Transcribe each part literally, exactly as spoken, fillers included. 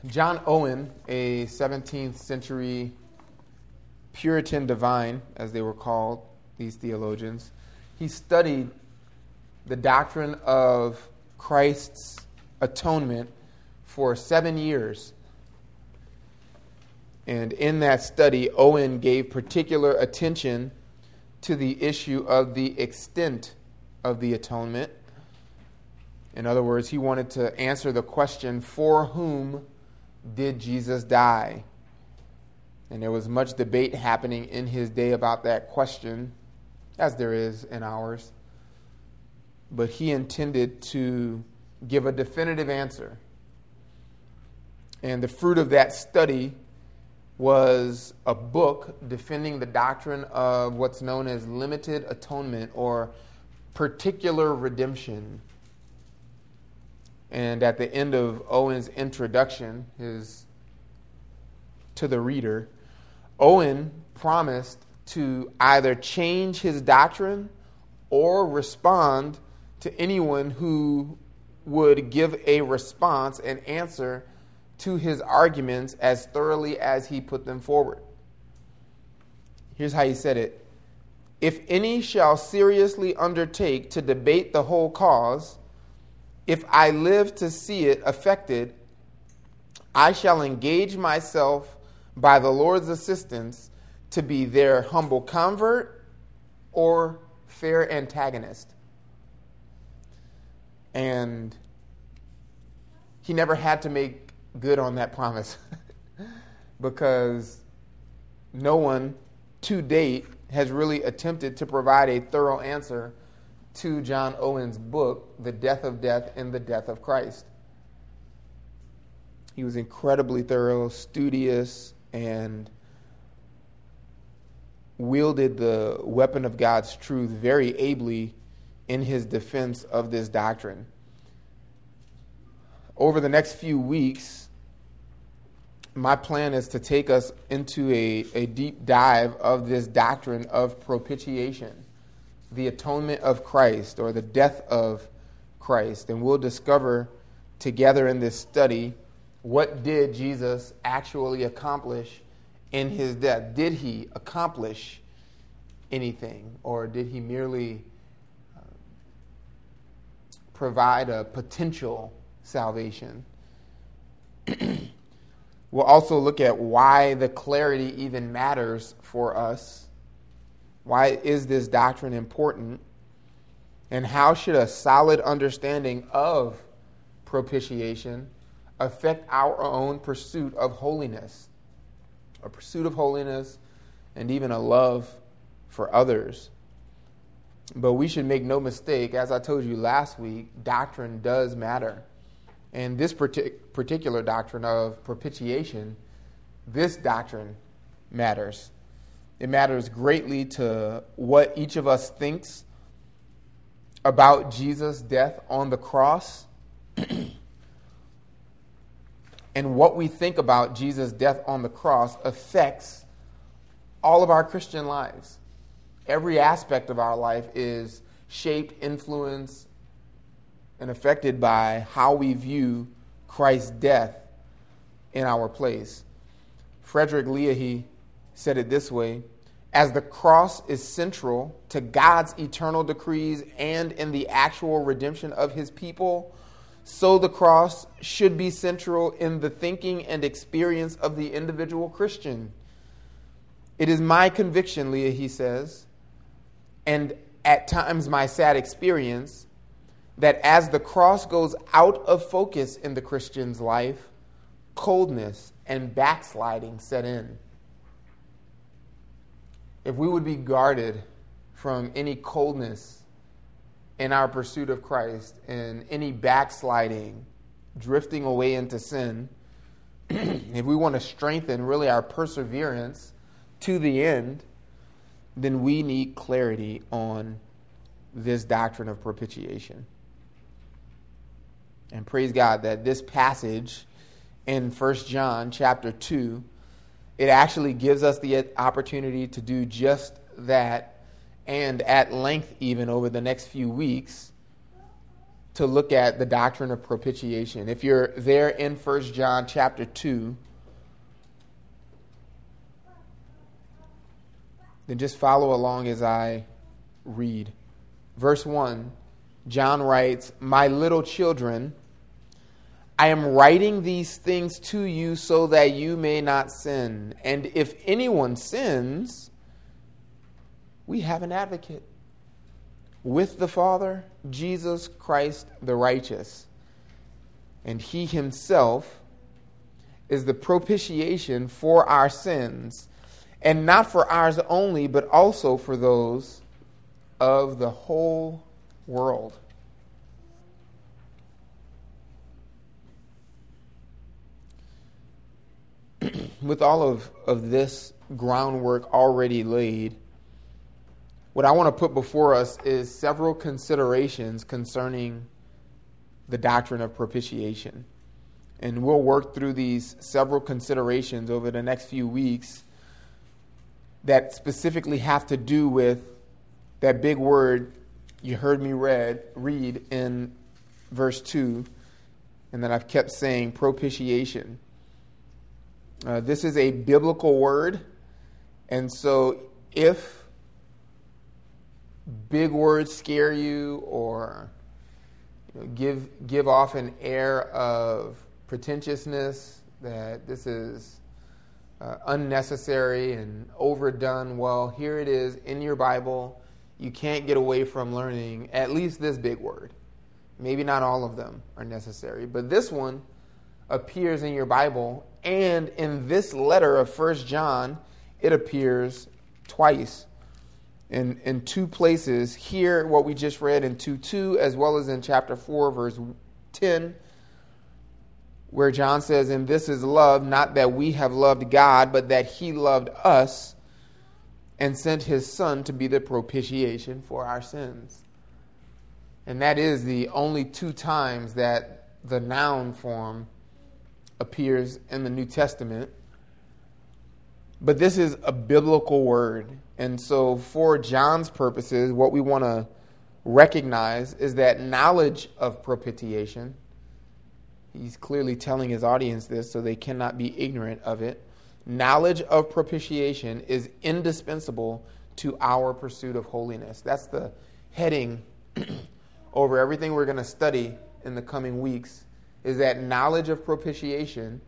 John Owen, a seventeenth century Puritan divine, as they were called, these theologians, he studied the doctrine of Christ's atonement for seven years. And in that study, Owen gave particular attention to the issue of the extent of the atonement. In other words, he wanted to answer the question, for whom did Jesus die? And there was much debate happening in his day about that question, as there is in ours. But he intended to give a definitive answer. And the fruit of that study was a book defending the doctrine of what's known as limited atonement or particular redemption. And at the end of Owen's introduction, his to the reader, Owen promised to either change his doctrine or respond to anyone who would give a response and answer to his arguments as thoroughly as he put them forward. Here's how he said it. If any shall seriously undertake to debate the whole cause, if I live to see it affected, I shall engage myself by the Lord's assistance to be their humble convert or fair antagonist. And he never had to make good on that promise because no one to date has really attempted to provide a thorough answer to John Owen's book, The Death of Death and the Death of Christ. He was incredibly thorough, studious, and wielded the weapon of God's truth very ably in his defense of this doctrine. Over the next few weeks, my plan is to take us into a, a deep dive of this doctrine of propitiation, the atonement of Christ, or the death of Christ. And we'll discover together in this study, what did Jesus actually accomplish in his death? Did he accomplish anything, or did he merely uh, provide a potential salvation? We'll also look at why the clarity even matters for us. Why is this doctrine important? And how should a solid understanding of propitiation affect our own pursuit of holiness? A pursuit of holiness and even a love for others. But we should make no mistake, as I told you last week, doctrine does matter. And this partic- particular doctrine of propitiation, this doctrine matters. It matters greatly to what each of us thinks about Jesus' death on the cross. And what we think about Jesus' death on the cross affects all of our Christian lives. Every aspect of our life is shaped, influenced, and affected by how we view Christ's death in our place. Frederick Leahy said it this way: as the cross is central to God's eternal decrees and in the actual redemption of his people, so the cross should be central in the thinking and experience of the individual Christian. It is my conviction, Leahy says, and at times my sad experience, that as the cross goes out of focus in the Christian's life, coldness and backsliding set in. If we would be guarded from any coldness in our pursuit of Christ and any backsliding, drifting away into sin, if we want to strengthen really our perseverance to the end, then we need clarity on this doctrine of propitiation. And praise God that this passage in First John chapter two, it actually gives us the opportunity to do just that, and at length even over the next few weeks, to look at the doctrine of propitiation. If you're there in First John chapter two, then just follow along as I read. Verse one, John writes, "My little children, I am writing these things to you so that you may not sin. And if anyone sins, we have an advocate with the Father, Jesus Christ the righteous. And he himself is the propitiation for our sins, and not for ours only, but also for those of the whole world." With all of, of this groundwork already laid, what I want to put before us is several considerations concerning the doctrine of propitiation. And we'll work through these several considerations over the next few weeks that specifically have to do with that big word you heard me read, read in verse two, and that I've kept saying, propitiation. Uh, this is a biblical word, and so if big words scare you or you know, give give off an air of pretentiousness that this is uh, unnecessary and overdone, well, here it is in your Bible. You can't get away from learning at least this big word. Maybe not all of them are necessary, but this one appears in your Bible, and in this letter of First John, it appears twice. In, in two places, here what we just read in two two, as well as in chapter four, verse ten, where John says, "And this is love, not that we have loved God, but that he loved us and sent his Son to be the propitiation for our sins." And that is the only two times that the noun form appears in the New Testament. But this is a biblical word. And so for John's purposes, what we want to recognize is that knowledge of propitiation, he's clearly telling his audience this so they cannot be ignorant of it. Knowledge of propitiation is indispensable to our pursuit of holiness. That's the heading over everything we're going to study in the coming weeks, is that knowledge of propitiation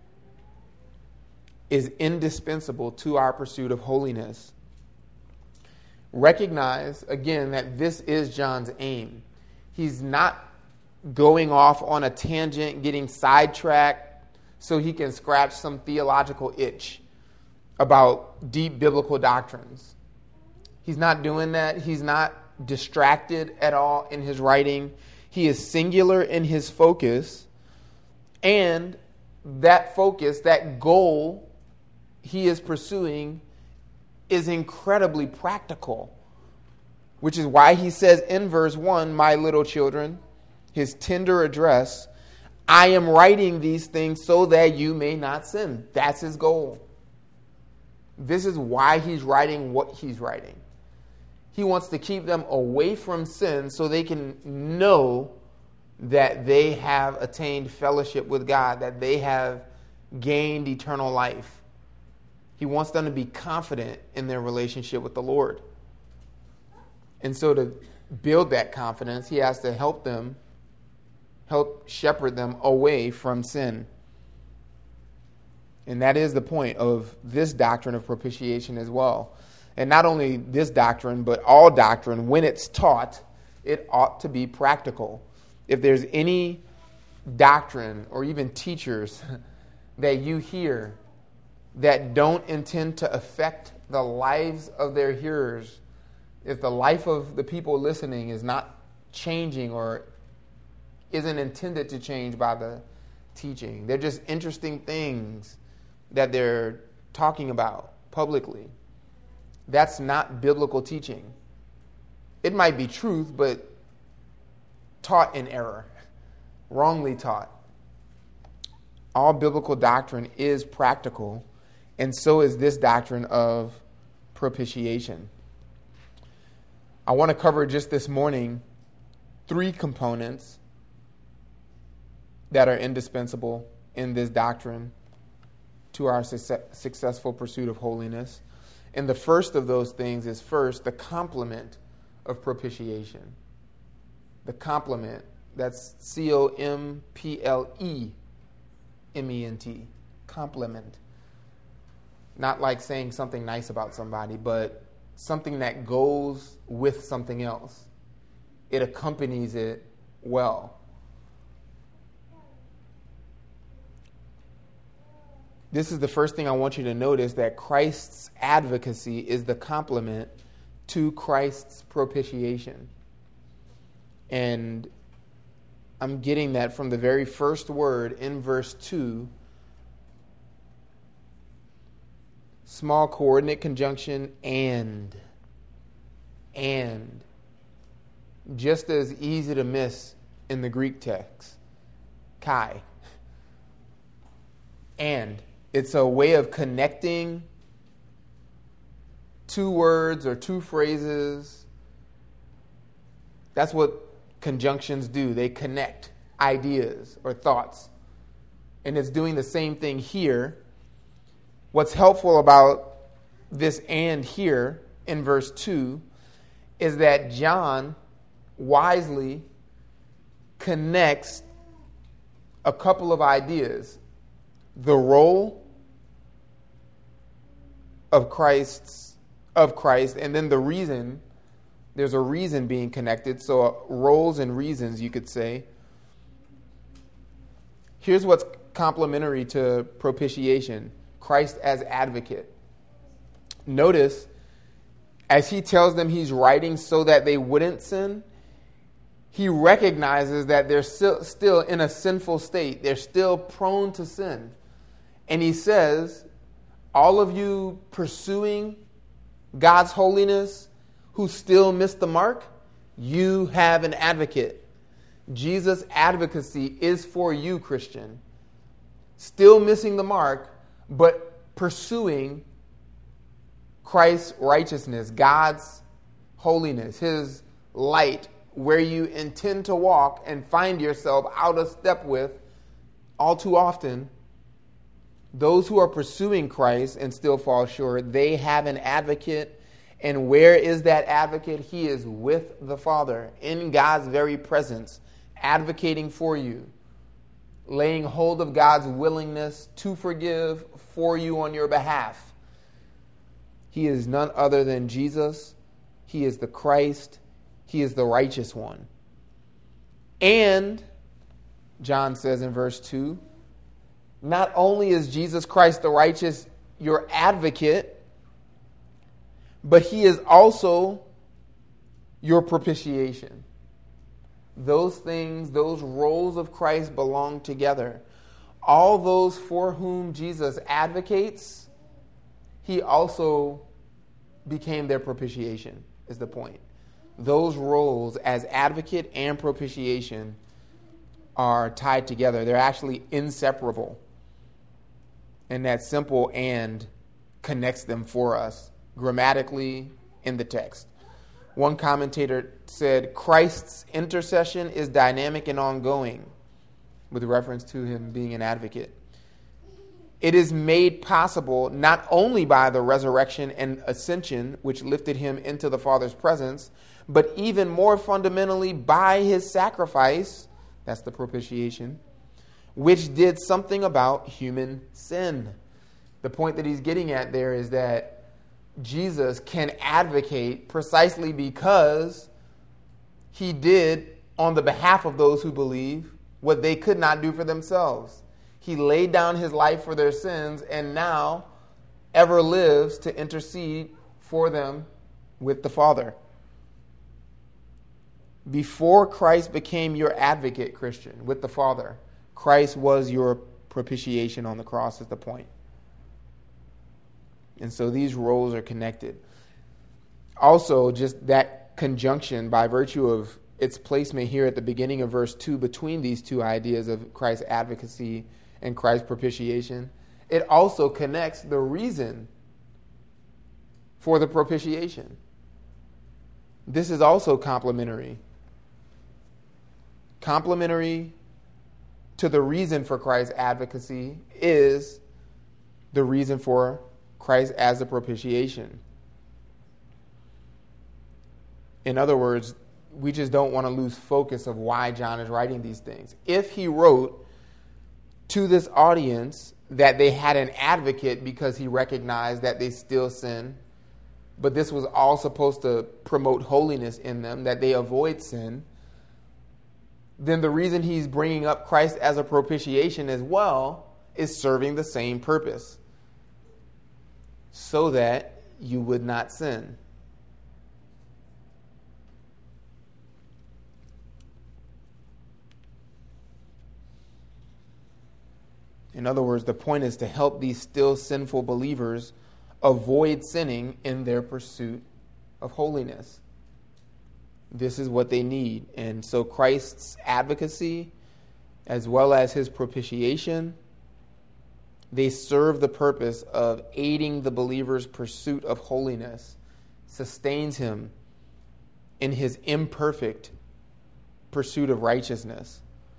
is indispensable to our pursuit of holiness. Recognize, again, that this is John's aim. He's not going off on a tangent, getting sidetracked so he can scratch some theological itch about deep biblical doctrines. He's not doing that. He's not distracted at all in his writing. He is singular in his focus, and that focus, that goal he is pursuing is incredibly practical, which is why he says in verse one, "My little children," his tender address, "I am writing these things so that you may not sin." That's his goal. This is why he's writing what he's writing. He wants to keep them away from sin so they can know that they have attained fellowship with God, that they have gained eternal life. He wants them to be confident in their relationship with the Lord. And so to build that confidence, he has to help them, help shepherd them away from sin. And that is the point of this doctrine of propitiation as well. And not only this doctrine, but all doctrine, when it's taught, it ought to be practical. If there's any doctrine or even teachers that you hear that don't intend to affect the lives of their hearers, if the life of the people listening is not changing or isn't intended to change by the teaching, they're just interesting things that they're talking about publicly, that's not biblical teaching. It might be truth, but taught in error, wrongly taught. All biblical doctrine is practical, and so is this doctrine of propitiation. I want to cover just this morning three components that are indispensable in this doctrine to our success, successful pursuit of holiness. And the first of those things is first the complement of propitiation. The complement, that's C O M P L E M E N T, complement. Not like saying something nice about somebody, but something that goes with something else. It accompanies it well. This is the first thing I want you to notice, that Christ's advocacy is the complement to Christ's propitiation. And I'm getting that from the very first word in verse two. Small coordinate conjunction, and. And. Just as easy to miss in the Greek text. Kai. And. It's a way of connecting two words or two phrases. That's what conjunctions do. They connect ideas or thoughts. And it's doing the same thing here. What's helpful about this and here in verse two is that John wisely connects a couple of ideas. The role of Christ's of Christ, and then the reason. There's a reason being connected, so uh, roles and reasons, you could say. Here's what's complementary to propitiation: Christ as advocate. Notice, as he tells them he's writing so that they wouldn't sin, he recognizes that they're still, still in a sinful state. They're still prone to sin. And he says, all of you pursuing God's holiness who still miss the mark, you have an advocate. Jesus' advocacy is for you, Christian. Still missing the mark, but pursuing Christ's righteousness, God's holiness, his light, where you intend to walk and find yourself out of step with all too often. Those who are pursuing Christ and still fall short, they have an advocate. And where is that advocate? He is with the Father, in God's very presence, advocating for you, laying hold of God's willingness to forgive for you on your behalf. He is none other than Jesus. He is the Christ. He is the righteous one. And, John says in verse two, not only is Jesus Christ the righteous your advocate, but he is also your propitiation. Those things, those roles of Christ belong together. All those for whom Jesus advocates, he also became their propitiation, is the point. Those roles as advocate and propitiation are tied together. They're actually inseparable. And that simple and connects them for us grammatically in the text. One commentator said, Christ's intercession is dynamic and ongoing, with reference to him being an advocate. It is made possible not only by the resurrection and ascension, which lifted him into the Father's presence, but even more fundamentally by his sacrifice, that's the propitiation, which did something about human sin. The point that he's getting at there is that Jesus can advocate precisely because he did on the behalf of those who believe what they could not do for themselves. He laid down his life for their sins and now ever lives to intercede for them with the Father. Before Christ became your advocate, Christian, with the Father, Christ was your propitiation on the cross, is the point. And so these roles are connected. Also, just that conjunction, by virtue of its placement here at the beginning of verse two between these two ideas of Christ's advocacy and Christ's propitiation, it also connects the reason for the propitiation. This is also complementary. Complementary to the reason for Christ's advocacy is the reason for Christ as a propitiation. In other words, we just don't want to lose focus of why John is writing these things. If he wrote to this audience that they had an advocate because he recognized that they still sin, but this was all supposed to promote holiness in them, that they avoid sin, then the reason he's bringing up Christ as a propitiation as well is serving the same purpose, so that you would not sin. In other words, the point is to help these still sinful believers avoid sinning in their pursuit of holiness. This is what they need. And so Christ's advocacy, as well as his propitiation, they serve the purpose of aiding the believer's pursuit of holiness, sustains him in his imperfect pursuit of righteousness.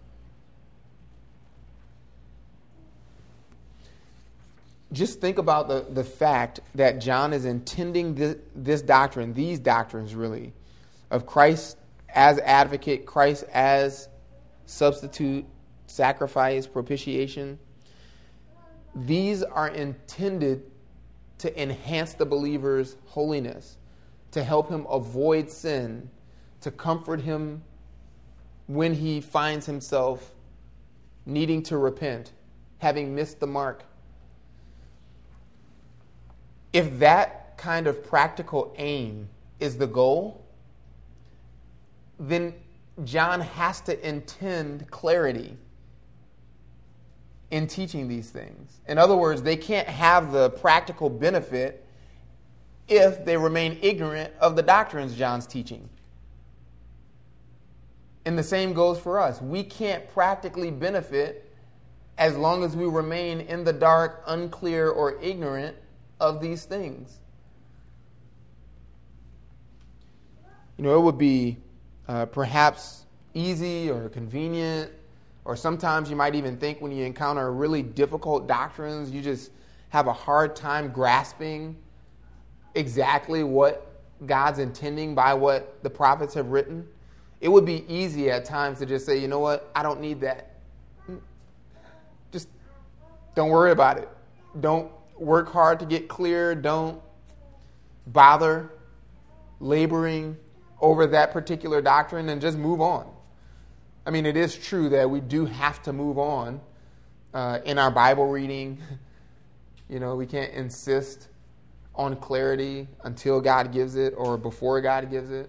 Just think about the, the fact that John is intending this, this doctrine, these doctrines really, of Christ as advocate, Christ as substitute, sacrifice, propitiation. These are intended to enhance the believer's holiness, to help him avoid sin, to comfort him when he finds himself needing to repent, having missed the mark. If that kind of practical aim is the goal, then John has to intend clarity in teaching these things. In other words, they can't have the practical benefit if they remain ignorant of the doctrines John's teaching. And the same goes for us. We can't practically benefit as long as we remain in the dark, unclear, or ignorant of these things. You know, it would be uh, perhaps easy or convenient, or sometimes you might even think when you encounter really difficult doctrines, you just have a hard time grasping exactly what God's intending by what the prophets have written. It would be easy at times to just say, you know what, I don't need that. Just don't worry about it. Don't work hard to get clear. Don't bother laboring over that particular doctrine and just move on. I mean, it is true that we do have to move on uh, in our Bible reading. You know, we can't insist on clarity until God gives it or before God gives it.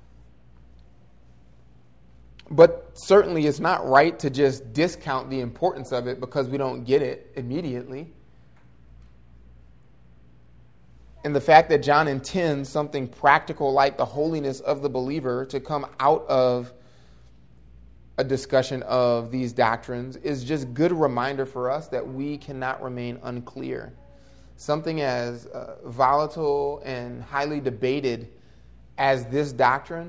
But certainly it's not right to just discount the importance of it because we don't get it immediately. And the fact that John intends something practical like the holiness of the believer to come out of a discussion of these doctrines is just good reminder for us that we cannot remain unclear. Something as uh, volatile and highly debated as this doctrine,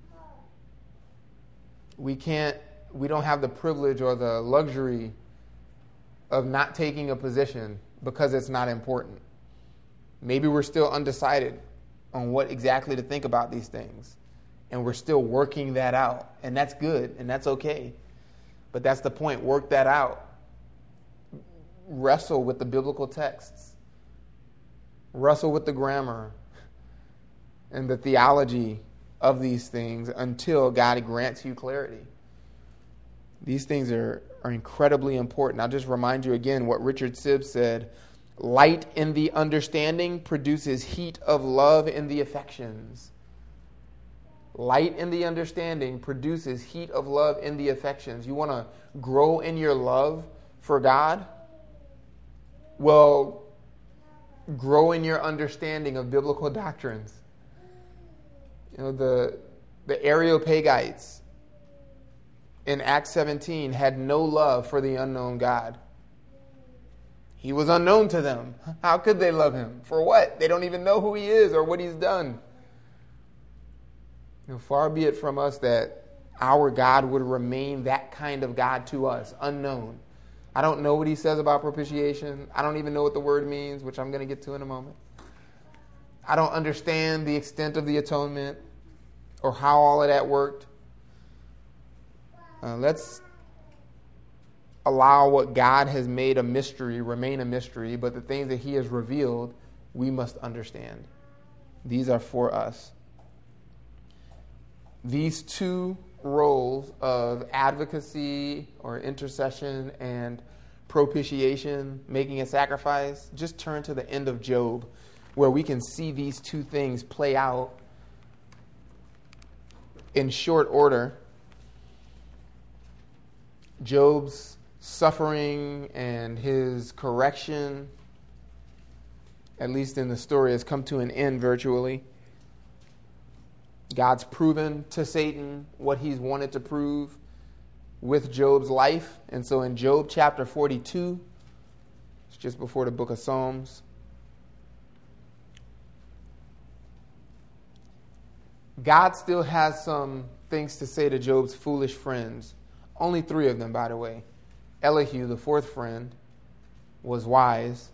we can't, we don't have the privilege or the luxury of not taking a position because it's not important. Maybe we're still undecided on what exactly to think about these things. And we're still working that out. And that's good. And that's okay. But that's the point. Work that out. Wrestle with the biblical texts. Wrestle with the grammar and the theology of these things until God grants you clarity. These things are, are incredibly important. I'll just remind you again what Richard Sibbes said. Light in the understanding produces heat of love in the affections. Light in the understanding produces heat of love in the affections. You want to grow in your love for God? Well, grow in your understanding of biblical doctrines. You know, the, the Areopagites in Acts seventeen had no love for the unknown God. He was unknown to them. How could they love him? For what? They don't even know who he is or what he's done. You know, far be it from us that our God would remain that kind of God to us, unknown. I don't know what he says about propitiation. I don't even know what the word means, which I'm going to get to in a moment. I don't understand the extent of the atonement or how all of that worked. Uh, let's allow what God has made a mystery remain a mystery, but the things that he has revealed, we must understand. These are for us. These two roles of advocacy or intercession and propitiation, making a sacrifice, just turn to the end of Job, where we can see these two things play out in short order. Job's suffering and his correction, at least in the story, has come to an end virtually. God's proven to Satan what he's wanted to prove with Job's life. And so in Job chapter forty-two, it's just before the book of Psalms, God still has some things to say to Job's foolish friends. Only three of them, by the way. Elihu, the fourth friend, was wise.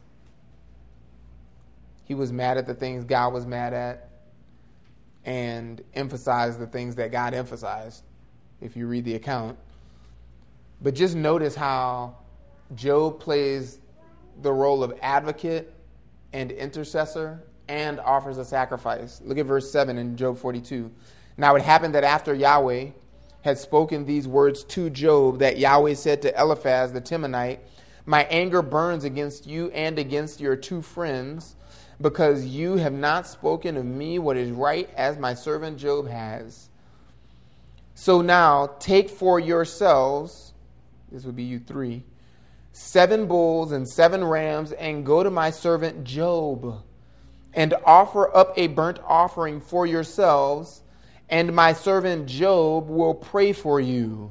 He was mad at the things God was mad at and emphasized the things that God emphasized, if you read the account. But just notice how Job plays the role of advocate and intercessor and offers a sacrifice. Look at verse seven in Job forty-two. Now it happened that after Yahweh had spoken these words to Job, that Yahweh said to Eliphaz the Temanite, my anger burns against you and against your two friends, because you have not spoken of me what is right, as my servant Job has. So now take for yourselves, this would be you three, seven bulls and seven rams, and go to my servant Job, and offer up a burnt offering for yourselves, and my servant Job will pray for you.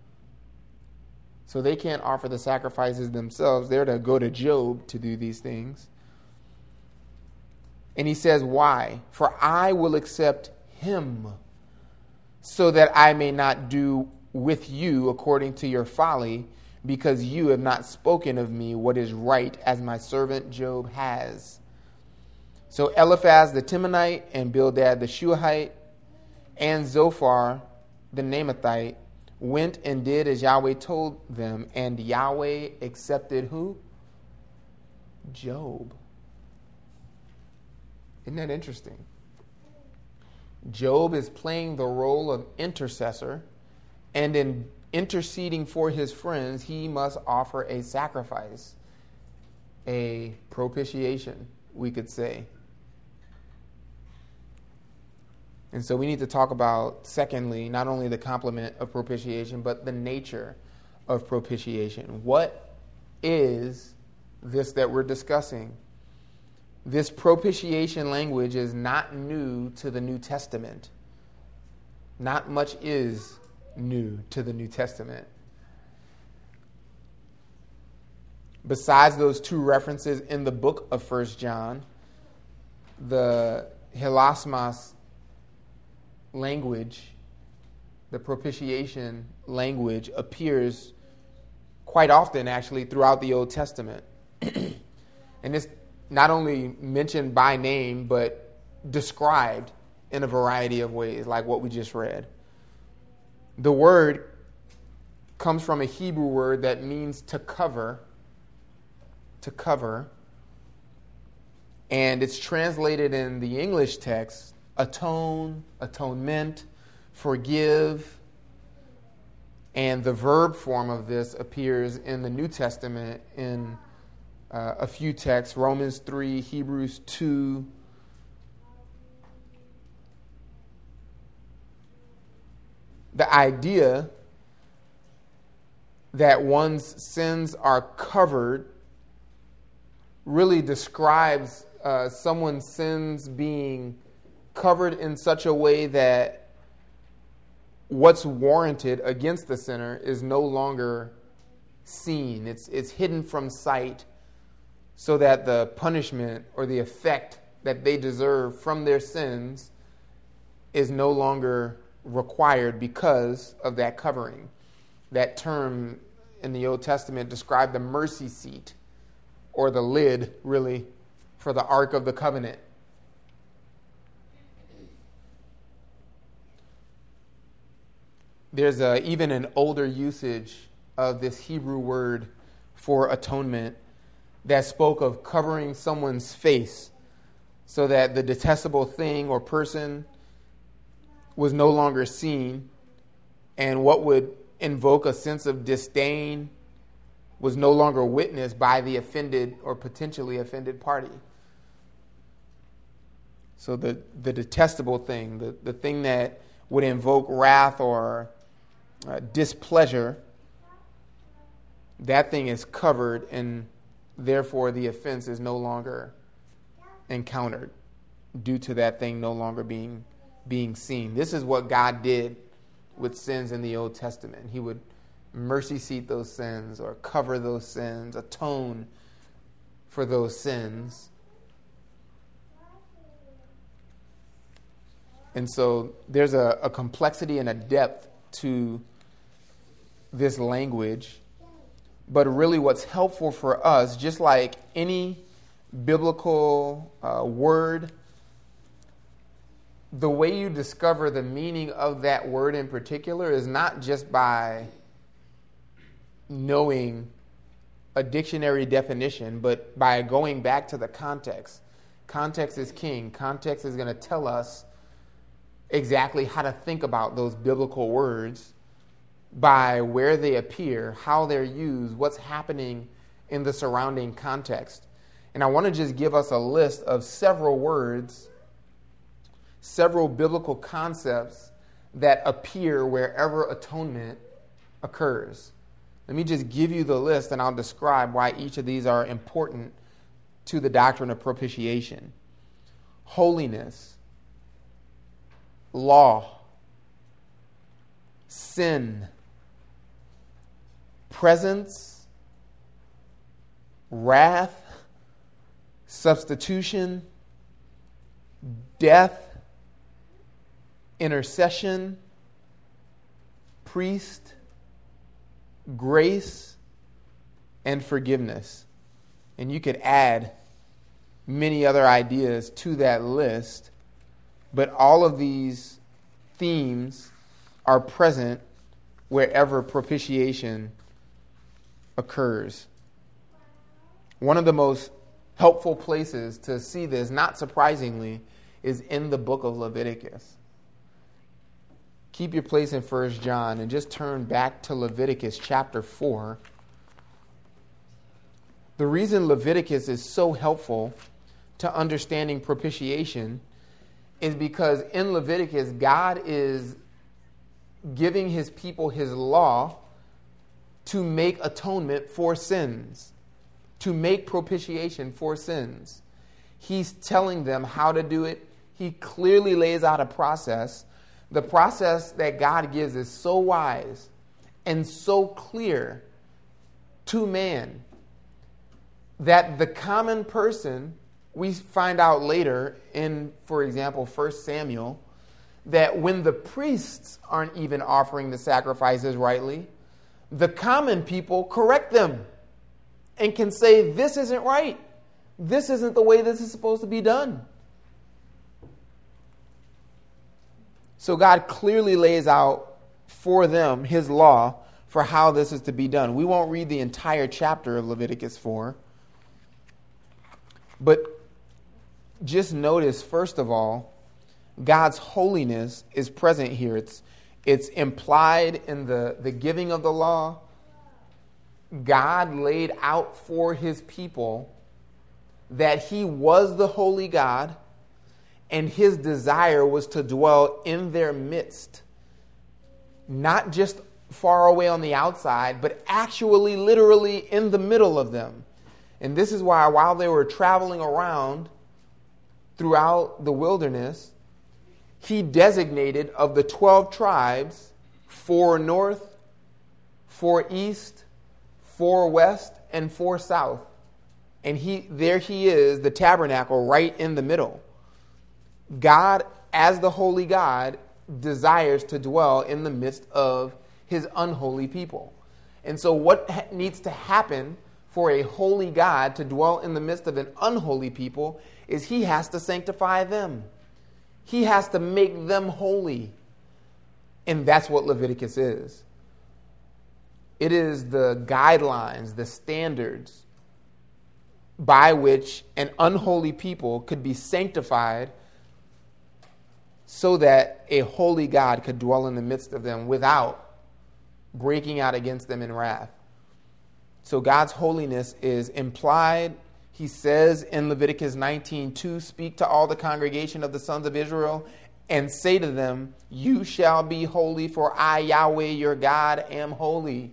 So they can't offer the sacrifices themselves. They're to go to Job to do these things. And he says, why? For I will accept him, so that I may not do with you according to your folly, because you have not spoken of me what is right, as my servant Job has. So Eliphaz the Temanite and Bildad the Shuhite and Zophar the Naamathite went and did as Yahweh told them, and Yahweh accepted who? Job. Isn't that interesting? Job is playing the role of intercessor, and in interceding for his friends, he must offer a sacrifice, a propitiation, we could say. And so we need to talk about, secondly, not only the complement of propitiation, but the nature of propitiation. What is this that we're discussing? This propitiation language is not new to the New Testament. Not much is new to the New Testament. Besides those two references in the book of First John, the hilasmos language, the propitiation language, appears quite often, actually, throughout the Old Testament. And it's not only mentioned by name, but described in a variety of ways, like what we just read. The word comes from a Hebrew word that means to cover, to cover, and it's translated in the English text, atone, atonement, forgive, and the verb form of this appears in the New Testament in uh, a few texts, Romans three, Hebrews two. The idea that one's sins are covered really describes uh, someone's sins being covered in such a way that what's warranted against the sinner is no longer seen. It's, it's hidden from sight, so that the punishment or the effect that they deserve from their sins is no longer required because of that covering. That term in the Old Testament described the mercy seat, or the lid, really, for the Ark of the Covenant. There's a, even an older usage of this Hebrew word for atonement that spoke of covering someone's face so that the detestable thing or person was no longer seen, and what would invoke a sense of disdain was no longer witnessed by the offended or potentially offended party. So the, the detestable thing, the, the thing that would invoke wrath or uh, displeasure, that thing is covered, and therefore the offense is no longer encountered due to that thing no longer being being seen. This is what God did with sins in the Old Testament. He would mercy seat those sins, or cover those sins, atone for those sins. And so there's a, a complexity and a depth to this language. But really what's helpful for us, just like any biblical uh, word, the way you discover the meaning of that word in particular is not just by knowing a dictionary definition, but by going back to the context. Context is king. Context is going to tell us exactly how to think about those biblical words by where they appear, how they're used, what's happening in the surrounding context. And I want to just give us a list of several words, several biblical concepts that appear wherever atonement occurs. Let me just give you the list, and I'll describe why each of these are important to the doctrine of propitiation. Holiness, law, sin, presence, wrath, substitution, death, intercession, priest, grace, and forgiveness. And you could add many other ideas to that list, but all of these themes are present wherever propitiation occurs. One of the most helpful places to see this, not surprisingly, is in the book of Leviticus. Keep your place in First John and just turn back to Leviticus chapter four. The reason Leviticus is so helpful to understanding propitiation is because in Leviticus, God is giving his people his law to make atonement for sins, to make propitiation for sins. He's telling them how to do it. He clearly lays out a process. The process that God gives is so wise and so clear to man that the common person, we find out later in, for example, First Samuel, that when the priests aren't even offering the sacrifices rightly, the common people correct them and can say, this isn't right. This isn't the way this is supposed to be done. So God clearly lays out for them his law for how this is to be done. We won't read the entire chapter of Leviticus four. But just notice, first of all, God's holiness is present here. It's, it's implied in the, the giving of the law. God laid out for his people that he was the holy God, and his desire was to dwell in their midst, not just far away on the outside, but actually, literally in the middle of them. And this is why while they were traveling around throughout the wilderness, he designated of the twelve tribes, four north, four east, four west, and four south. And he there he is, the tabernacle, right in the middle. God, as the holy God, desires to dwell in the midst of his unholy people. And so what ha- needs to happen for a holy God to dwell in the midst of an unholy people is he has to sanctify them. He has to make them holy. And that's what Leviticus is. It is the guidelines, the standards by which an unholy people could be sanctified so that a holy God could dwell in the midst of them without breaking out against them in wrath. So God's holiness is implied. He says in Leviticus nineteen two, speak to all the congregation of the sons of Israel and say to them, you shall be holy, for I, Yahweh, your God, am holy.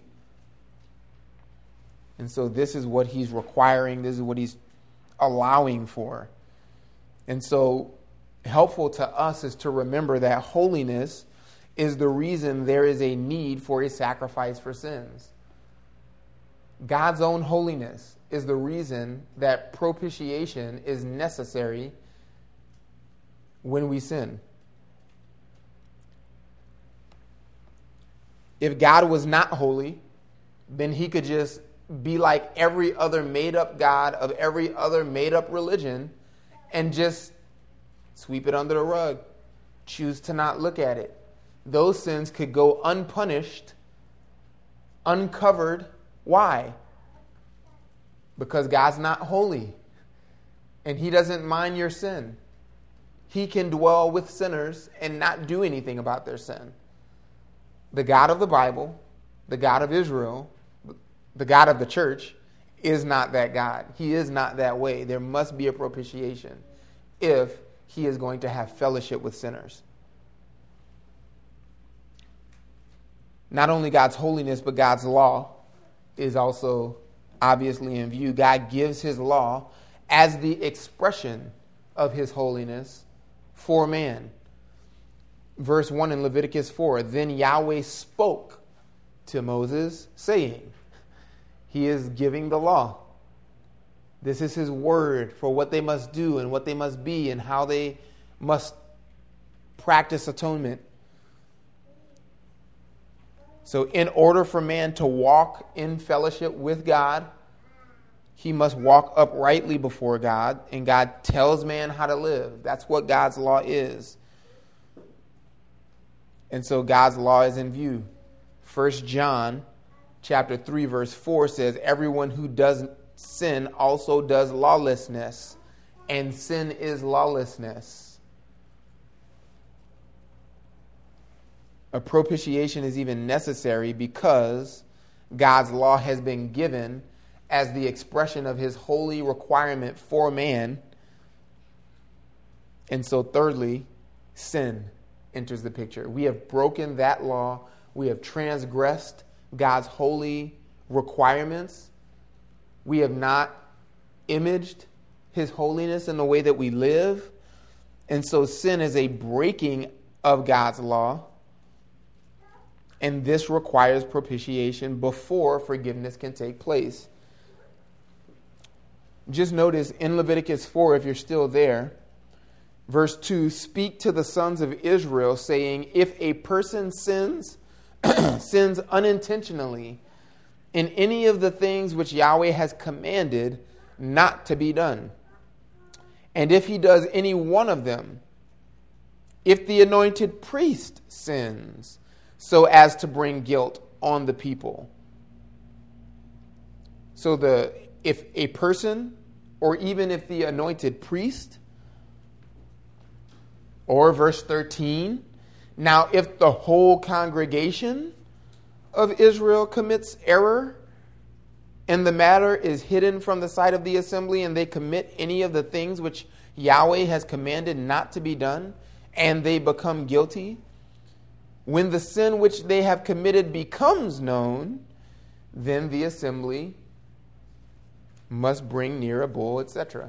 And so this is what he's requiring. This is what he's allowing for. And so helpful to us is to remember that holiness is the reason there is a need for a sacrifice for sins. God's own holiness is the reason that propitiation is necessary when we sin. If God was not holy, then he could just be like every other made-up god of every other made-up religion and just sweep it under the rug, choose to not look at it. Those sins could go unpunished, uncovered. Why? Because God's not holy, and he doesn't mind your sin. He can dwell with sinners and not do anything about their sin. The God of the Bible, the God of Israel, the God of the church, is not that God. He is not that way. There must be a propitiation if he is going to have fellowship with sinners. Not only God's holiness, but God's law is also obviously in view. God gives his law as the expression of his holiness for man. Verse one in Leviticus four, then Yahweh spoke to Moses, saying, he is giving the law. This is his word for what they must do and what they must be and how they must practice atonement. So in order for man to walk in fellowship with God, he must walk uprightly before God, and God tells man how to live. That's what God's law is. And so God's law is in view. First John chapter three, verse four says, everyone who does sin also does lawlessness, and sin is lawlessness. A propitiation is even necessary because God's law has been given as the expression of his holy requirement for man. And so thirdly, sin enters the picture. We have broken that law. We have transgressed God's holy requirements. We have not imaged his holiness in the way that we live. And so sin is a breaking of God's law. And this requires propitiation before forgiveness can take place. Just notice in Leviticus four, if you're still there, verse two, speak to the sons of Israel, saying, if a person sins, sins unintentionally in any of the things which Yahweh has commanded not to be done, and if he does any one of them, if the anointed priest sins so as to bring guilt on the people. So the if a person, or even if the anointed priest, or verse thirteen, now if the whole congregation of Israel commits error, and the matter is hidden from the sight of the assembly, and they commit any of the things which Yahweh has commanded not to be done, and they become guilty, when the sin which they have committed becomes known, then the assembly must bring near a bull, et cetera.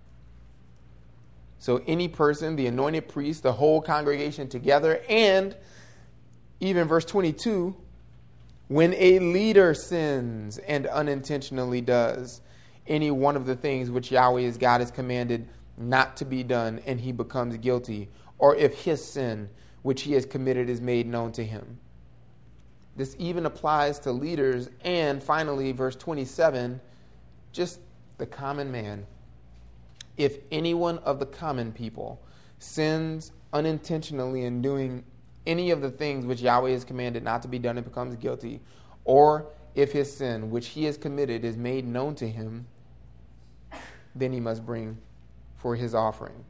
So any person, the anointed priest, the whole congregation together, and even verse twenty-two, when a leader sins and unintentionally does any one of the things which Yahweh his God has commanded not to be done, and he becomes guilty, or if his sin, which he has committed is made known to him. This even applies to leaders. And finally, verse twenty-seven, just the common man. If anyone of the common people sins unintentionally in doing any of the things which Yahweh has commanded not to be done and becomes guilty, or if his sin which he has committed is made known to him, then he must bring for his offering.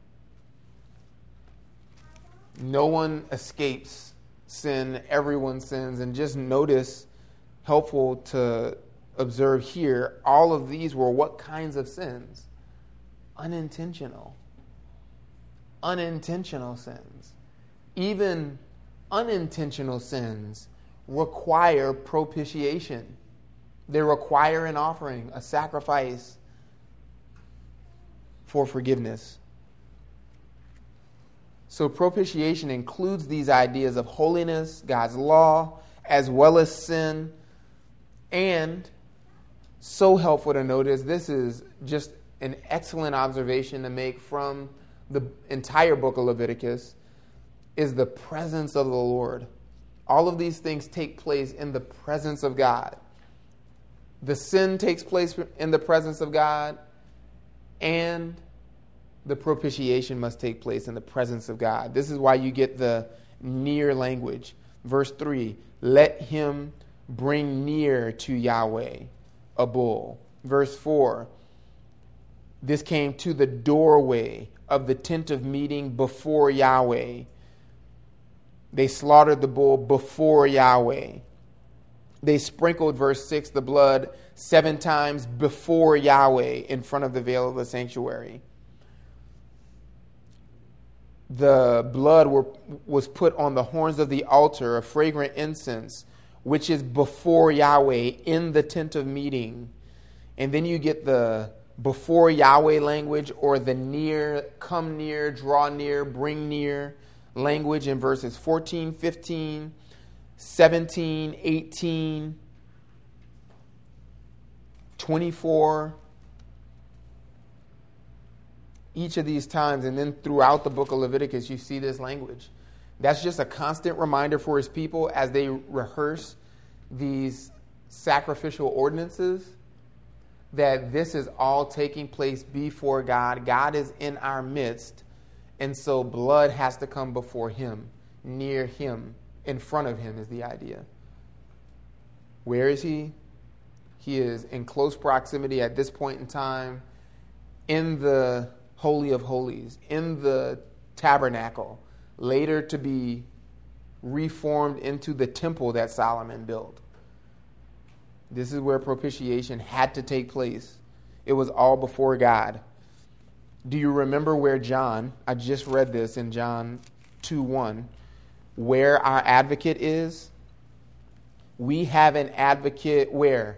No one escapes sin. Everyone sins. And just notice, helpful to observe here, all of these were what kinds of sins? Unintentional. Unintentional sins. Even unintentional sins require propitiation. They require an offering, a sacrifice for forgiveness. So propitiation includes these ideas of holiness, God's law, as well as sin. And so helpful to notice, this is just an excellent observation to make from the entire book of Leviticus, is the presence of the Lord. All of these things take place in the presence of God. The sin takes place in the presence of God, and the propitiation must take place in the presence of God. This is why you get the near language. Verse three, let him bring near to Yahweh a bull. Verse four, this came to the doorway of the tent of meeting before Yahweh. They slaughtered the bull before Yahweh. They sprinkled, verse six, the blood seven times before Yahweh in front of the veil of the sanctuary. The blood were, was put on the horns of the altar, a fragrant incense, which is before Yahweh in the tent of meeting. And then you get the before Yahweh language, or the near, come near, draw near, bring near language in verses fourteen, fifteen, seventeen, eighteen, twenty-four. Each of these times, and then throughout the book of Leviticus, you see this language. That's just a constant reminder for his people as they rehearse these sacrificial ordinances, that this is all taking place before God. God is in our midst, and so blood has to come before him, near him, in front of him is the idea. Where is he? He is in close proximity at this point in time in the Holy of Holies, in the tabernacle, later to be reformed into the temple that Solomon built. This is where propitiation had to take place. It was all before God. Do you remember where John, I just read this in John two one, where our advocate is? We have an advocate where?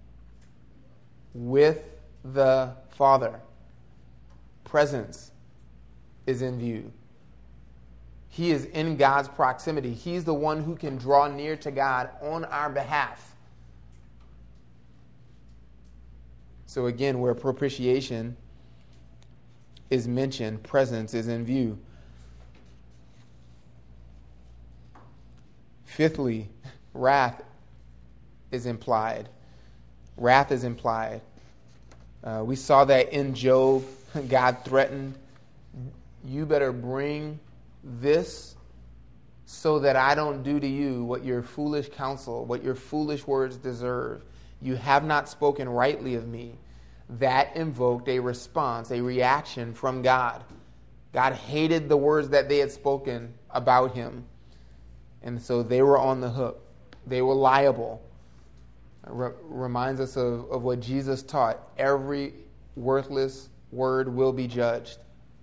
With the Father. Presence is in view. He is in God's proximity. He's the one who can draw near to God on our behalf. So again, where propitiation is mentioned, presence is in view. Fifthly, wrath is implied. Wrath is implied. Uh, we saw that in Job. God threatened, you better bring this so that I don't do to you what your foolish counsel, what your foolish words deserve. You have not spoken rightly of me. That invoked a response, a reaction from God. God hated the words that they had spoken about him. And so they were on the hook. They were liable. It re- reminds us of, of what Jesus taught. Every worthless word will be judged.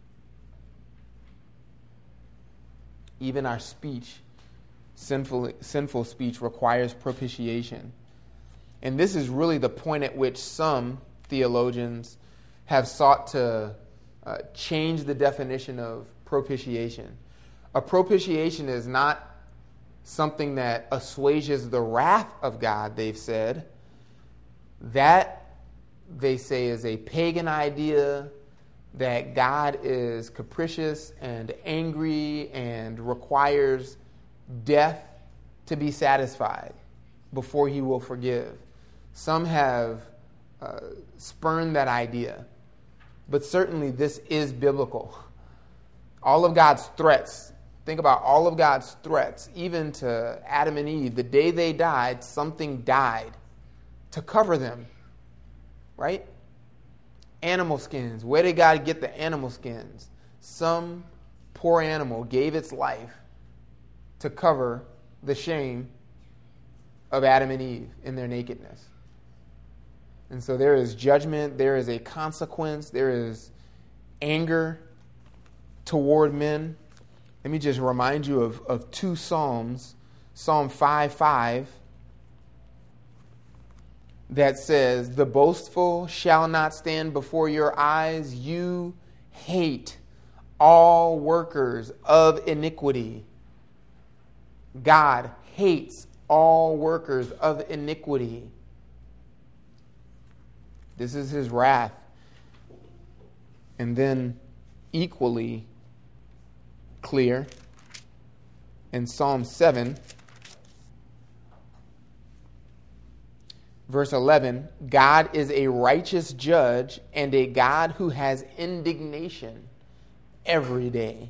Even our speech, sinful, sinful speech, requires propitiation. And this is really the point at which some theologians have sought to uh, change the definition of propitiation. A propitiation is not something that assuages the wrath of God, they've said. That, they say, is a pagan idea that God is capricious and angry and requires death to be satisfied before he will forgive. Some have uh, spurned that idea, but certainly this is biblical. All of God's threats, think about all of God's threats, even to Adam and Eve, the day they died, something died to cover them, right? Animal skins. Where did God get the animal skins? Some poor animal gave its life to cover the shame of Adam and Eve in their nakedness. And so there is judgment, there is a consequence, there is anger toward men. Let me just remind you of, of two Psalms. Psalm five five that says, "The boastful shall not stand before your eyes. You hate all workers of iniquity." God hates all workers of iniquity. This is his wrath. And then equally clear in Psalm seven, verse eleven, God is a righteous judge and a God who has indignation every day.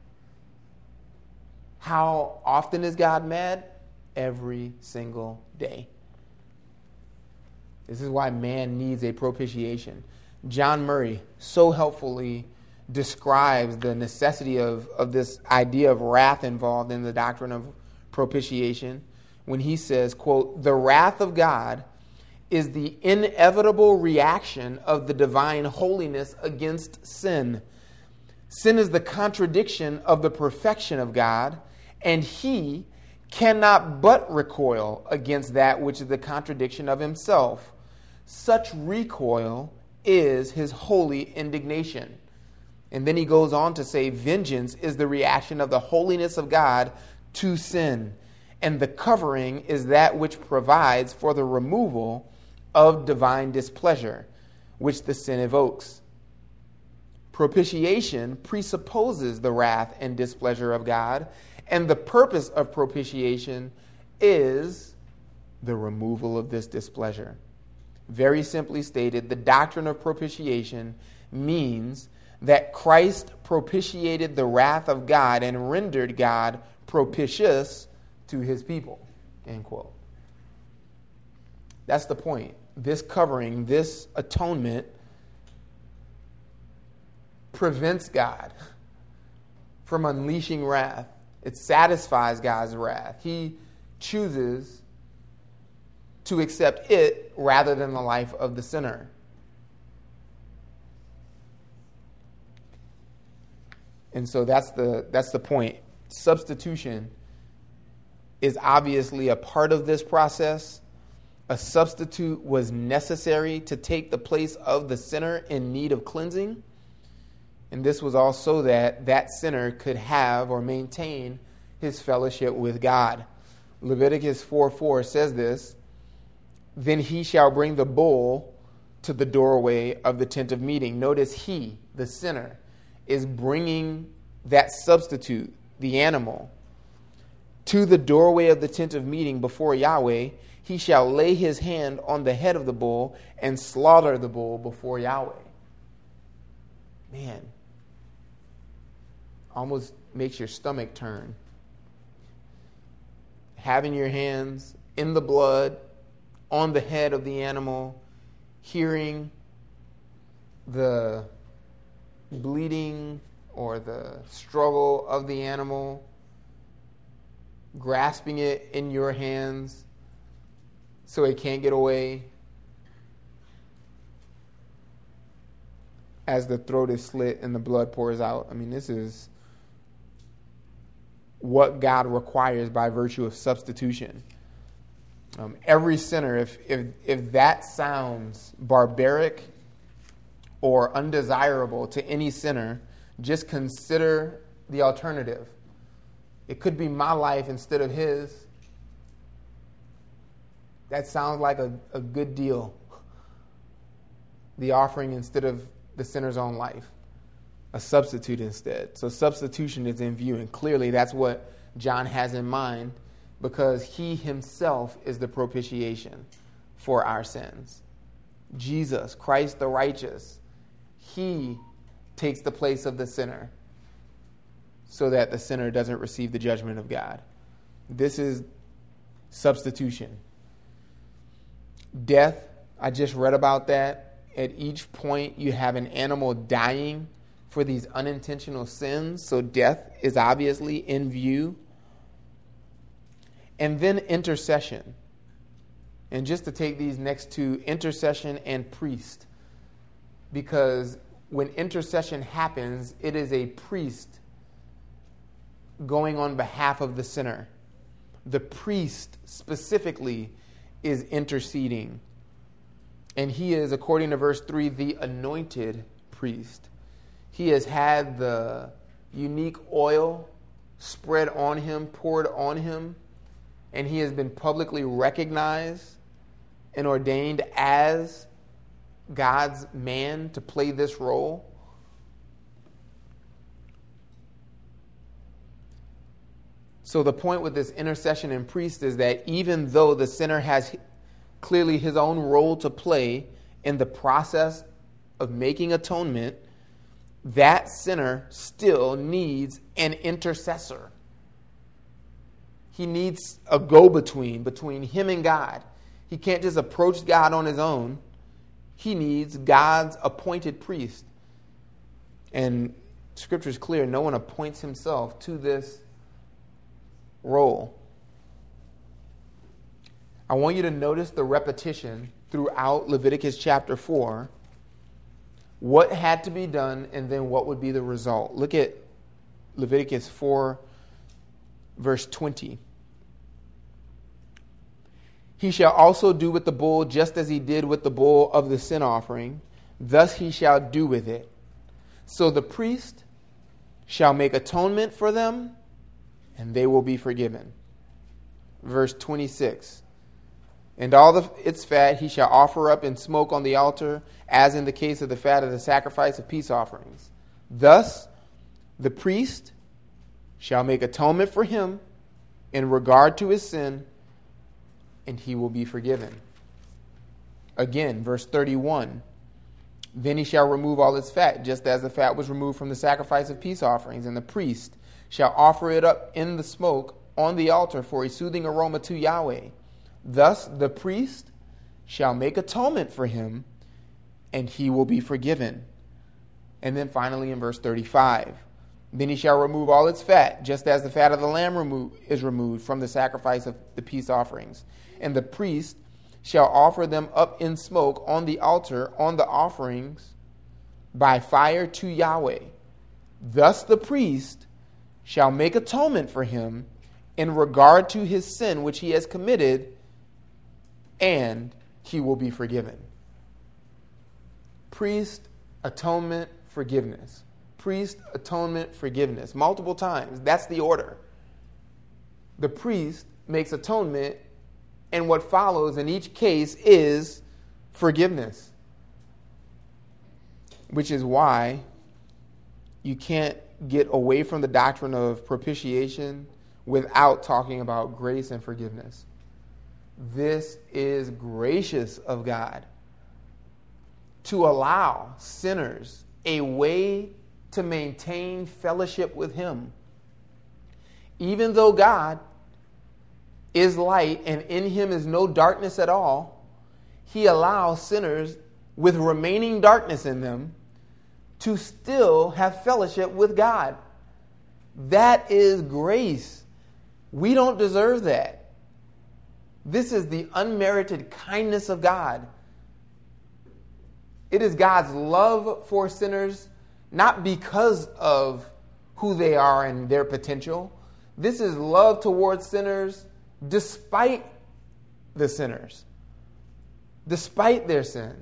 How often is God mad? Every single day. This is why man needs a propitiation. John Murray so helpfully describes the necessity of, of this idea of wrath involved in the doctrine of propitiation when he says, quote, "The wrath of God is the inevitable reaction of the divine holiness against sin. Sin is the contradiction of the perfection of God, and he cannot but recoil against that which is the contradiction of himself. Such recoil is his holy indignation." And then he goes on to say, vengeance is the reaction of the holiness of God to sin, and the covering is that which provides for the removal of divine displeasure, which the sin evokes. Propitiation presupposes the wrath and displeasure of God, and the purpose of propitiation is the removal of this displeasure. Very simply stated, the doctrine of propitiation means that Christ propitiated the wrath of God and rendered God propitious to his people. End quote. That's the point. This covering, this atonement prevents God from unleashing wrath. It satisfies God's wrath. He chooses to accept it rather than the life of the sinner. And so that's the that's the point. Substitution is obviously a part of this process. A substitute was necessary to take the place of the sinner in need of cleansing. And this was also that that sinner could have or maintain his fellowship with God. Leviticus four four says this, "Then he shall bring the bull to the doorway of the tent of meeting." Notice he, the sinner, is bringing that substitute, the animal, to the doorway of the tent of meeting before Yahweh. He shall lay his hand on the head of the bull and slaughter the bull before Yahweh. Man, almost makes your stomach turn. Having your hands in the blood, on the head of the animal, hearing the bleeding or the struggle of the animal, grasping it in your hands so it can't get away as the throat is slit and the blood pours out. I mean, this is what God requires by virtue of substitution. Um, every sinner, if, if if that sounds barbaric or undesirable to any sinner, just consider the alternative. It could be my life instead of his. That sounds like a, a good deal. The offering instead of the sinner's own life. a substitute instead. So substitution is in view, and clearly that's what John has in mind, because he himself is the propitiation for our sins. Jesus, Christ the righteous, he takes the place of the sinner so that the sinner doesn't receive the judgment of God. This is substitution. Death, I just read about that. At each point, you have an animal dying for these unintentional sins. So death is obviously in view. And then intercession. And just to take these next two, intercession and priest. Because when intercession happens, it is a priest going on behalf of the sinner. The priest specifically is interceding. And he is, according to verse three, the anointed priest. He has had the unique oil spread on him, poured on him, and he has been publicly recognized and ordained as God's man to play this role. So the point with this intercession and priest is that even though the sinner has clearly his own role to play in the process of making atonement, that sinner still needs an intercessor. He needs a go-between between him and God. He can't just approach God on his own. He needs God's appointed priest. And Scripture is clear, no one appoints himself to this role. I want you to notice the repetition throughout Leviticus chapter four. What had to be done and then what would be the result. Look at Leviticus four, verse twenty. He shall also do with the bull just as he did with the bull of the sin offering. Thus he shall do with it. So the priest shall make atonement for them, and they will be forgiven. Verse twenty-six. And all the, its fat he shall offer up in smoke on the altar, as in the case of the fat of the sacrifice of peace offerings. Thus the priest shall make atonement for him in regard to his sin, and he will be forgiven. Again, verse thirty-one. Then he shall remove all its fat, just as the fat was removed from the sacrifice of peace offerings, and the priest shall offer it up in the smoke on the altar for a soothing aroma to Yahweh. Thus the priest shall make atonement for him, and he will be forgiven. And then finally in verse thirty-five, then he shall remove all its fat, just as the fat of the lamb remo- is removed from the sacrifice of the peace offerings. And the priest shall offer them up in smoke on the altar on the offerings by fire to Yahweh. Thus the priest shall make atonement for him in regard to his sin which he has committed, and he will be forgiven. Priest, atonement, forgiveness. Priest, atonement, forgiveness. Multiple times. That's the order. The priest makes atonement, and what follows in each case is forgiveness. Which is why you can't get away from the doctrine of propitiation without talking about grace and forgiveness. This is gracious of God to allow sinners a way to maintain fellowship with him. Even though God is light and in him is no darkness at all, he allows sinners with remaining darkness in them to still have fellowship with God. That is grace. We don't deserve that. This is the unmerited kindness of God. It is God's love for sinners, not because of who they are and their potential. This is love towards sinners despite the sinners, despite their sin.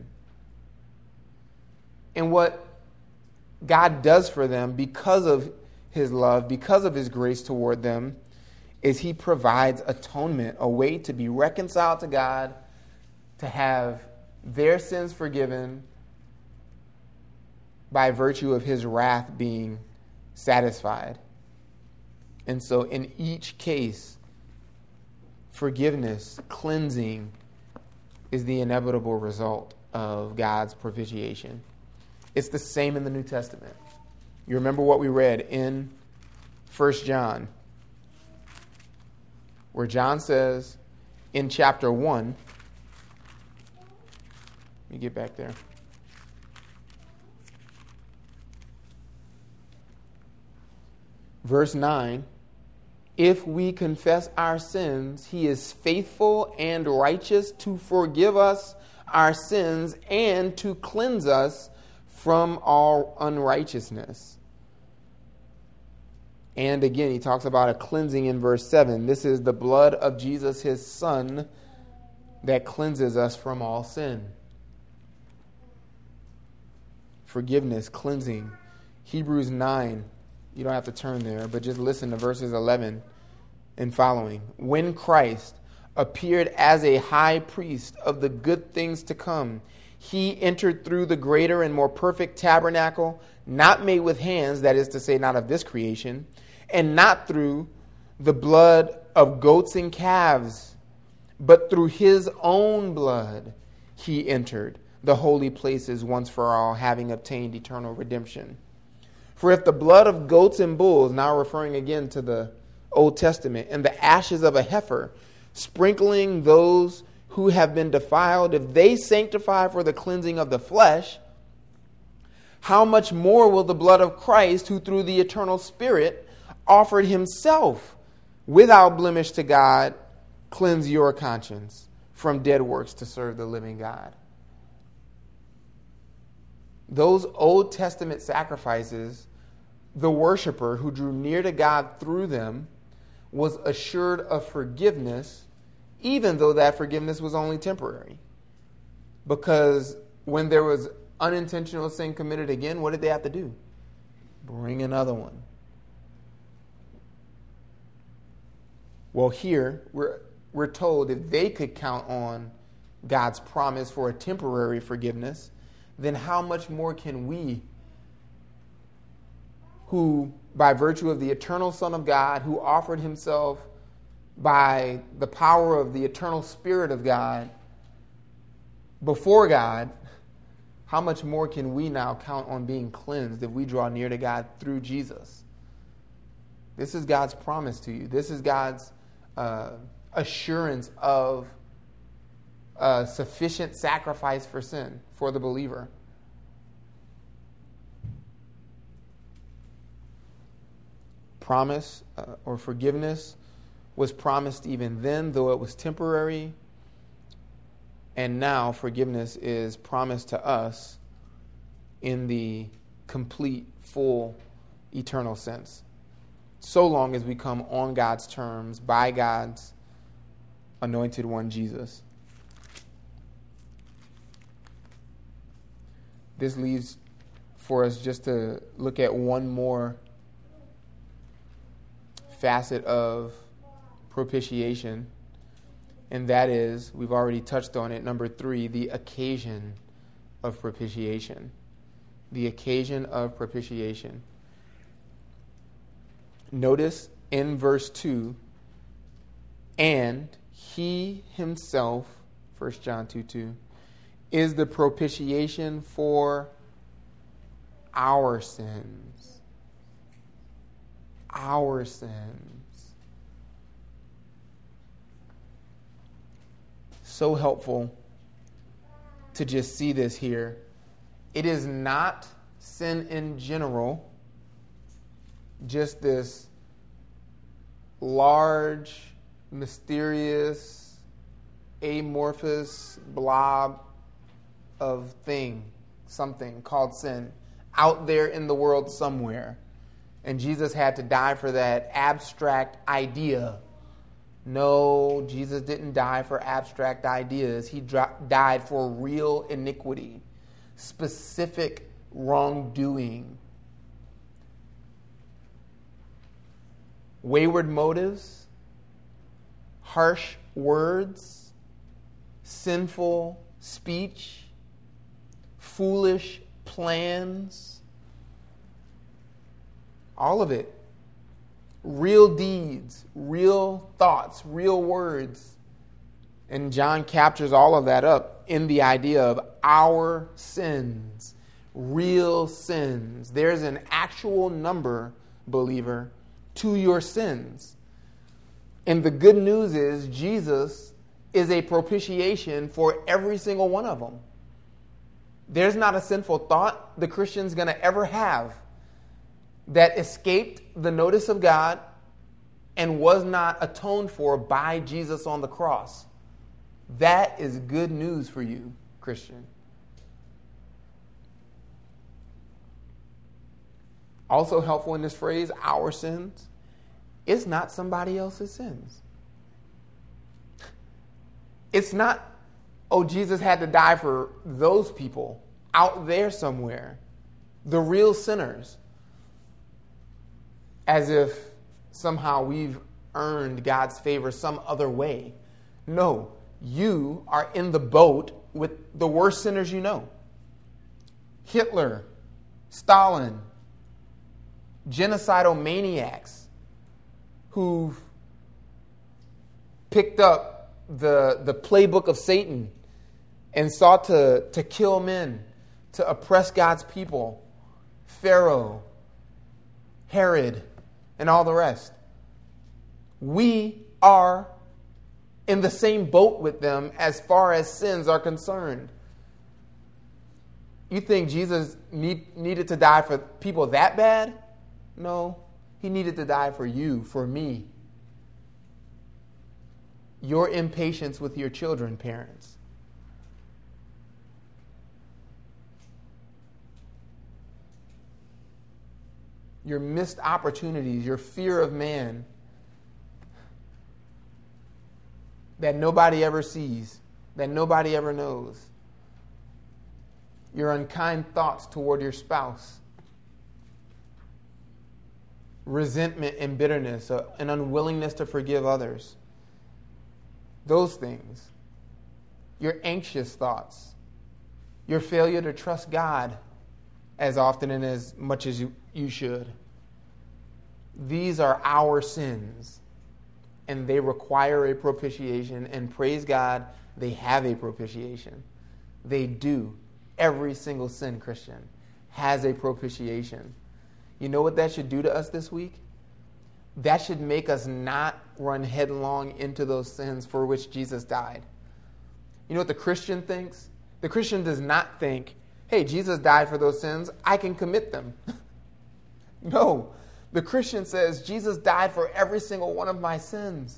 And what God does for them because of his love, because of his grace toward them, is he provides atonement, a way to be reconciled to God, to have their sins forgiven, by virtue of his wrath being satisfied. And so in each case, forgiveness, cleansing, is the inevitable result of God's propitiation. It's the same in the New Testament. You remember what we read in First John, where John says in chapter one, let me get back there. Verse nine, if we confess our sins, he is faithful and righteous to forgive us our sins and to cleanse us from all unrighteousness. And again, he talks about a cleansing in verse seven. This is the blood of Jesus, his Son, that cleanses us from all sin. Forgiveness, cleansing. Hebrews nine. You don't have to turn there, but just listen to verses eleven and following. When Christ appeared as a high priest of the good things to come, he entered through the greater and more perfect tabernacle, not made with hands, that is to say, not of this creation, and not through the blood of goats and calves, but through his own blood he entered the holy places once for all, having obtained eternal redemption. For if the blood of goats and bulls, now referring again to the Old Testament, and the ashes of a heifer, sprinkling those who have been defiled, if they sanctify for the cleansing of the flesh, how much more will the blood of Christ, who through the eternal Spirit offered himself without blemish to God, cleanse your conscience from dead works to serve the living God? Those Old Testament sacrifices, the worshiper who drew near to God through them was assured of forgiveness, even though that forgiveness was only temporary. Because when there was unintentional sin committed again, what did they have to do? Bring another one. Well, here we're, we're told if they could count on God's promise for a temporary forgiveness, then how much more can we, who by virtue of the eternal Son of God, who offered himself by the power of the eternal Spirit of God before God, how much more can we now count on being cleansed if we draw near to God through Jesus? This is God's promise to you. This is God's uh, assurance of a sufficient sacrifice for sin for the believer. Promise uh, or forgiveness was promised even then, though it was temporary. And now forgiveness is promised to us in the complete, full, eternal sense. So long as we come on God's terms by God's anointed one, Jesus. This leaves for us just to look at one more facet of propitiation, and that is, we've already touched on it, number three, the occasion of propitiation. The occasion of propitiation. Notice in verse two, and he himself, First John two two, is the propitiation for our sins. Our sins. So helpful to just see this here. It is not sin in general, just this large, mysterious, amorphous blob of thing, something called sin, out there in the world somewhere. And Jesus had to die for that abstract idea. No, Jesus didn't die for abstract ideas. He died for real iniquity, specific wrongdoing, wayward motives, harsh words, sinful speech, foolish plans, All of it. Real deeds, real thoughts, real words. And John captures all of that up in the idea of our sins. Real sins. There's an actual number, believer, to your sins. And the good news is Jesus is a propitiation for every single one of them. There's not a sinful thought the Christian's going to ever have that escaped the notice of God and was not atoned for by Jesus on the cross. That is good news for you, Christian. Also helpful in this phrase, our sins, it's not somebody else's sins. It's not, oh, Jesus had to die for those people out there somewhere, the real sinners, as if somehow we've earned God's favor some other way. No, you are in the boat with the worst sinners you know. Hitler, Stalin, genocidal maniacs who've picked up the, the playbook of Satan and sought to, to kill men, to oppress God's people. Pharaoh, Herod, and all the rest. We are in the same boat with them as far as sins are concerned. You think Jesus need, needed to die for people that bad? No, he needed to die for you, for me. Your impatience with your children, parents. Your missed opportunities, your fear of man that nobody ever sees, that nobody ever knows. Your unkind thoughts toward your spouse. Resentment and bitterness, an unwillingness to forgive others. Those things. Your anxious thoughts. Your failure to trust God as often and as much as you, you should. These are our sins, and they require a propitiation, and praise God, they have a propitiation. They do. Every single sin, Christian, has a propitiation. You know what that should do to us this week? That should make us not run headlong into those sins for which Jesus died. You know what the Christian thinks? The Christian does not think, hey, Jesus died for those sins, I can commit them. No, the Christian says, Jesus died for every single one of my sins.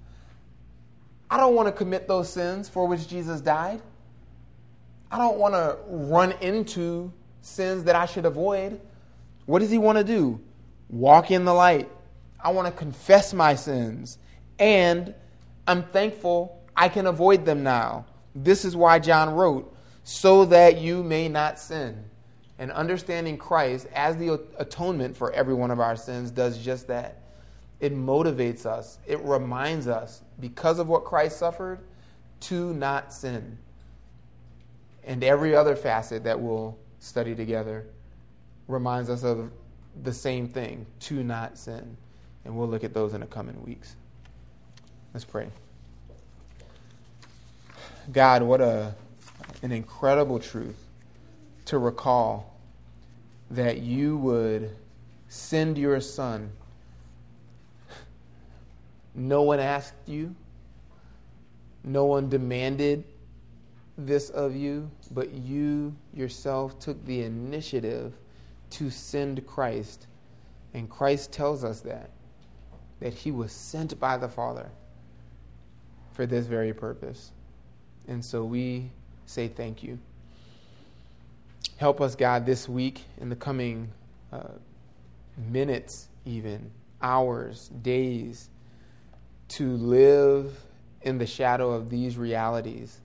I don't want to commit those sins for which Jesus died. I don't want to run into sins that I should avoid. What does he want to do? Walk in the light. I want to confess my sins. And I'm thankful I can avoid them now. This is why John wrote, so that you may not sin. And understanding Christ as the atonement for every one of our sins does just that. It motivates us. It reminds us, because of what Christ suffered, to not sin. And every other facet that we'll study together reminds us of the same thing, to not sin. And we'll look at those in the coming weeks. Let's pray. God, what a an incredible truth to recall that you would send your Son. No one asked you. No one demanded this of you, but you yourself took the initiative to send Christ. And Christ tells us that, that he was sent by the Father for this very purpose. And so we say thank you. Help us, God, this week, in the coming uh, minutes even, hours, days, to live in the shadow of these realities.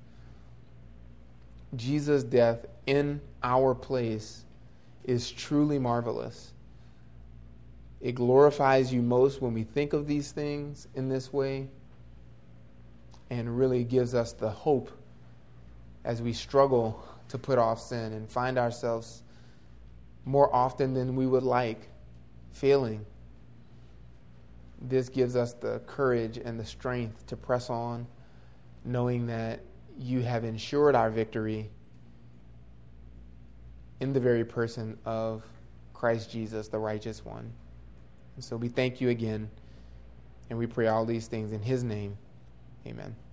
Jesus' death in our place is truly marvelous. It glorifies you most when we think of these things in this way, and really gives us the hope as we struggle to put off sin and find ourselves more often than we would like failing, this gives us the courage and the strength to press on, knowing that you have ensured our victory in the very person of Christ Jesus, the righteous one. And so we thank you again, and we pray all these things in his name. Amen.